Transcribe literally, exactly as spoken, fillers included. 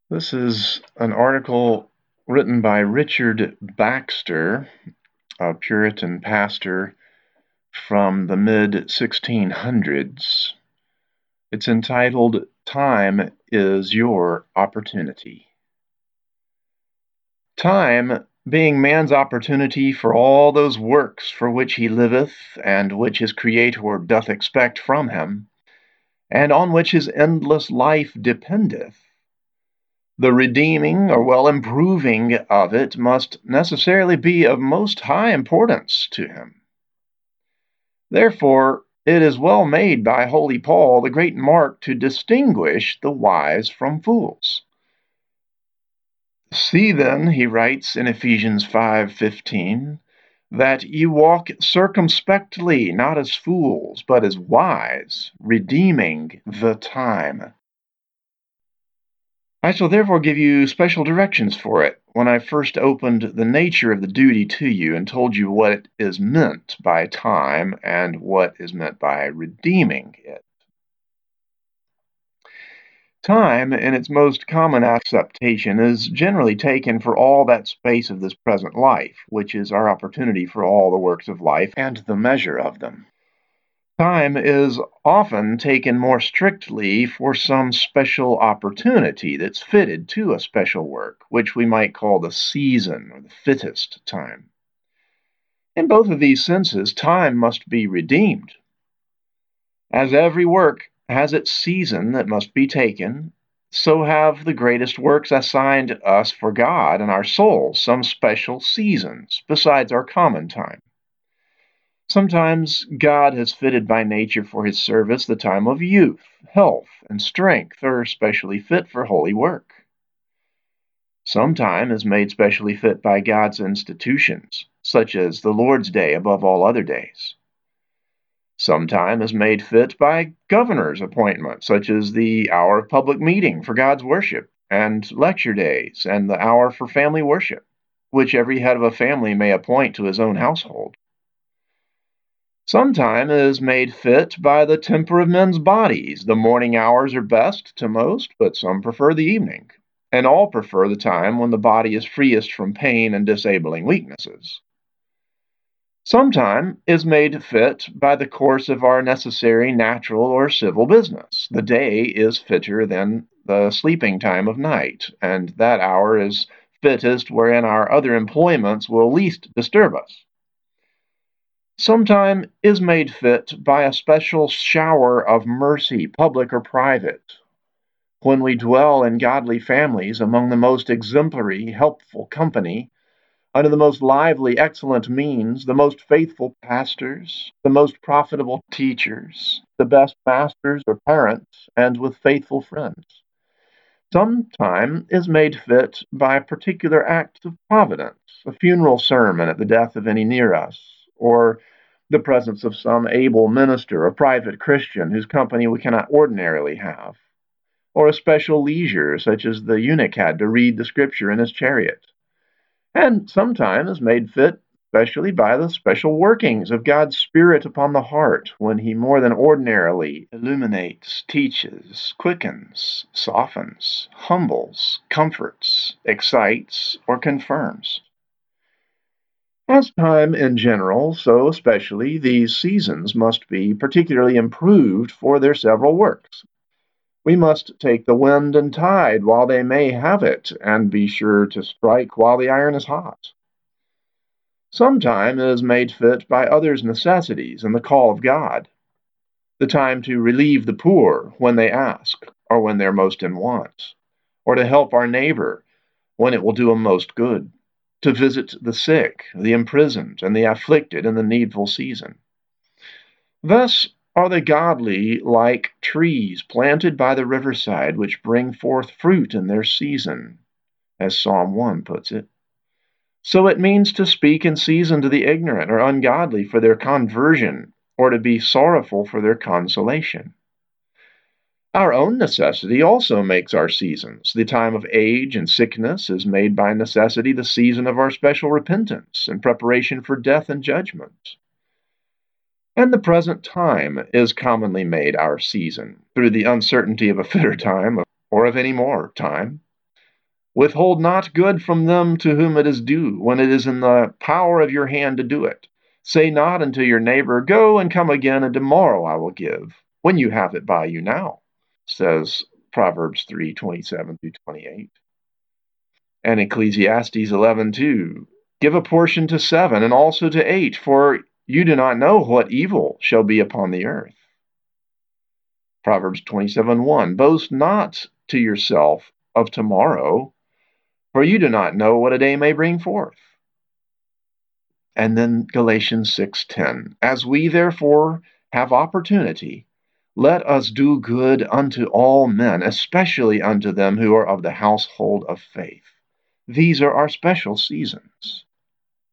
This is an article written by Richard Baxter, a Puritan pastor from the mid sixteen hundreds. It's entitled, Time is Your Opportunity. Time, being man's opportunity for all those works for which he liveth, and which his Creator doth expect from him, and on which his endless life dependeth, the redeeming or well improving of it must necessarily be of most high importance to him. Therefore, it is well made by holy Paul the great mark to distinguish the wise from fools. See then, he writes in Ephesians five fifteen, that you walk circumspectly, not as fools, but as wise, redeeming the time. I shall therefore give you special directions for it when I first opened the nature of the duty to you and told you what is meant by time and what is meant by redeeming it. Time, in its most common acceptation, is generally taken for all that space of this present life, which is our opportunity for all the works of life and the measure of them. Time is often taken more strictly for some special opportunity that's fitted to a special work, which we might call the season or the fittest time. In both of these senses, time must be redeemed. As every work has its season that must be taken, so have the greatest works assigned us for God and our souls some special seasons besides our common time. Sometimes God has fitted by nature for his service the time of youth, health, and strength are specially fit for holy work. Some time is made specially fit by God's institutions, such as the Lord's Day above all other days. Some time is made fit by governors' appointments, such as the hour of public meeting for God's worship, and lecture days, and the hour for family worship, which every head of a family may appoint to his own household. Some time is made fit by the temper of men's bodies. The morning hours are best to most, but some prefer the evening, and all prefer the time when the body is freest from pain and disabling weaknesses. Some time is made fit by the course of our necessary natural or civil business. The day is fitter than the sleeping time of night, and that hour is fittest wherein our other employments will least disturb us. Some time is made fit by a special shower of mercy, public or private, when we dwell in godly families among the most exemplary, helpful company, under the most lively, excellent means, the most faithful pastors, the most profitable teachers, the best masters or parents, and with faithful friends. Some time is made fit by particular acts of providence, a funeral sermon at the death of any near us, or the presence of some able minister or private Christian whose company we cannot ordinarily have, or a special leisure such as the eunuch had to read the scripture in his chariot. And sometime is made fit especially by the special workings of God's Spirit upon the heart, when he more than ordinarily illuminates, teaches, quickens, softens, humbles, comforts, excites, or confirms. As time in general, so especially these seasons must be particularly improved for their several works. We must take the wind and tide while they may have it, and be sure to strike while the iron is hot. Some time is made fit by others' necessities and the call of God, the time to relieve the poor when they ask, or when they're most in want, or to help our neighbor when it will do him most good, to visit the sick, the imprisoned, and the afflicted in the needful season. Thus are the godly like trees planted by the riverside, which bring forth fruit in their season, as Psalm one puts it. So it means to speak in season to the ignorant or ungodly for their conversion, or to be sorrowful for their consolation. Our own necessity also makes our seasons. The time of age and sickness is made by necessity the season of our special repentance and preparation for death and judgment. And the present time is commonly made our season, through the uncertainty of a fitter time or of any more time. Withhold not good from them to whom it is due, when it is in the power of your hand to do it. Say not unto your neighbor, Go and come again, and tomorrow I will give, when you have it by you now, says Proverbs three twenty-seven through twenty-eight. And Ecclesiastes eleven two, Give a portion to seven, and also to eight, for you do not know what evil shall be upon the earth. Proverbs twenty-seven one, Boast not to yourself of tomorrow, for you do not know what a day may bring forth. And then Galatians six ten, As we therefore have opportunity, let us do good unto all men, especially unto them who are of the household of faith. These are our special seasons.